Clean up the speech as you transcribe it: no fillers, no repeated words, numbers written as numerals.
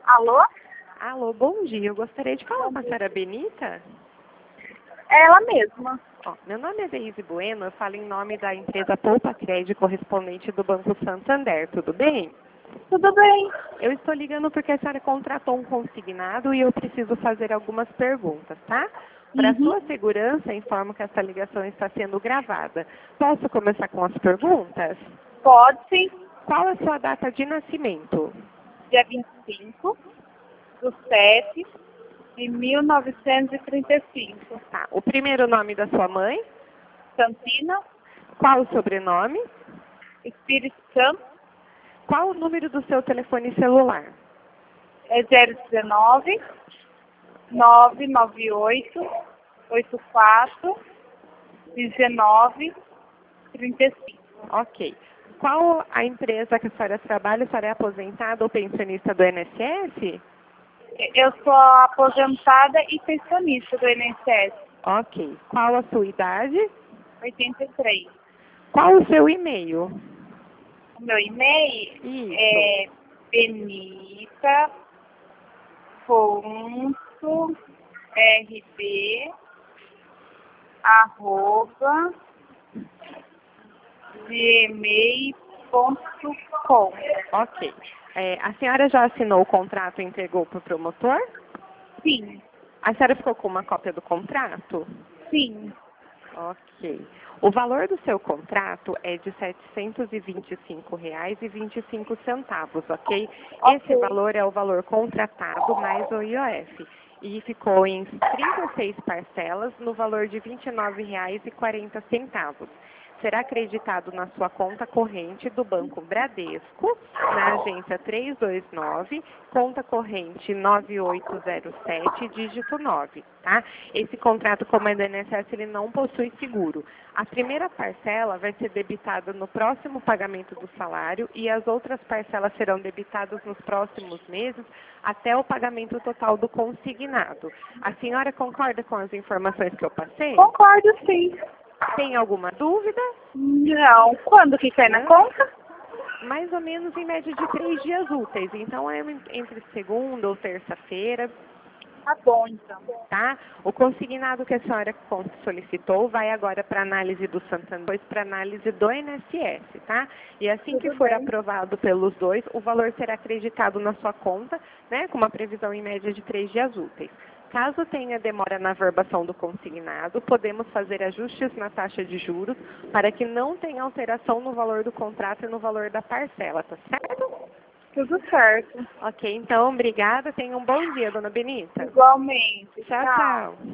Alô? Alô, bom dia. Eu gostaria de falar com a senhora Benita. É ela mesma. Ó, meu nome é Deise Bueno, eu falo em nome da empresa Poupa Crédito, correspondente do Banco Santander. Tudo bem? Tudo bem? Eu estou ligando porque a senhora contratou um consignado e eu preciso fazer algumas perguntas, tá? Para Uhum. sua segurança, informo que essa ligação está sendo gravada. Posso começar com as perguntas? Pode sim. Qual a sua data de nascimento? Dia 25/7/1935. Tá. O primeiro nome da sua mãe? Campina, Qual o sobrenome? Espírito Santo, Qual o número do seu telefone celular? é 019 998 84 19 35. Ok. Qual a empresa que a senhora trabalha? A senhora é aposentada ou pensionista do INSS? Eu sou aposentada e pensionista do INSS. Ok. Qual a sua idade? 83. Qual o seu e-mail? O meu e-mail Isso. é benita.rb@gmail.com. Ok. A senhora já assinou o contrato e entregou para o promotor? Sim, A senhora ficou com uma cópia do contrato? sim. Ok. O valor do seu contrato é de R$ 725,25, ok? Esse Ok. valor é o valor contratado mais o IOF. E ficou em 36 parcelas no valor de R$ 29,40. Será acreditado na sua conta corrente do Banco Bradesco, na agência 329, conta corrente 9807, dígito 9, tá? Esse contrato, como é do INSS, ele não possui seguro. A primeira parcela vai ser debitada no próximo pagamento do salário e as outras parcelas serão debitadas nos próximos meses até o pagamento total do consignado. A senhora concorda com as informações que eu passei? Concordo, sim. Tem alguma dúvida? Não. Quando que cai na Não? conta? Mais ou menos em média de 3 dias úteis. Então, é entre segunda ou terça-feira, Tá bom, então. tá? O consignado que a senhora solicitou vai agora para análise do Santander, depois para análise do INSS, tá? E assim que Tudo for bem. aprovado pelos dois, o valor será acreditado na sua conta, né? Com uma previsão em média de 3 dias úteis. Caso tenha demora na verbação do consignado, podemos fazer ajustes na taxa de juros para que não tenha alteração no valor do contrato e no valor da parcela, tá certo? Tudo certo. Ok, então, obrigada. Tenha um bom dia, dona Benita. Igualmente. Tchau, Tchau. tchau.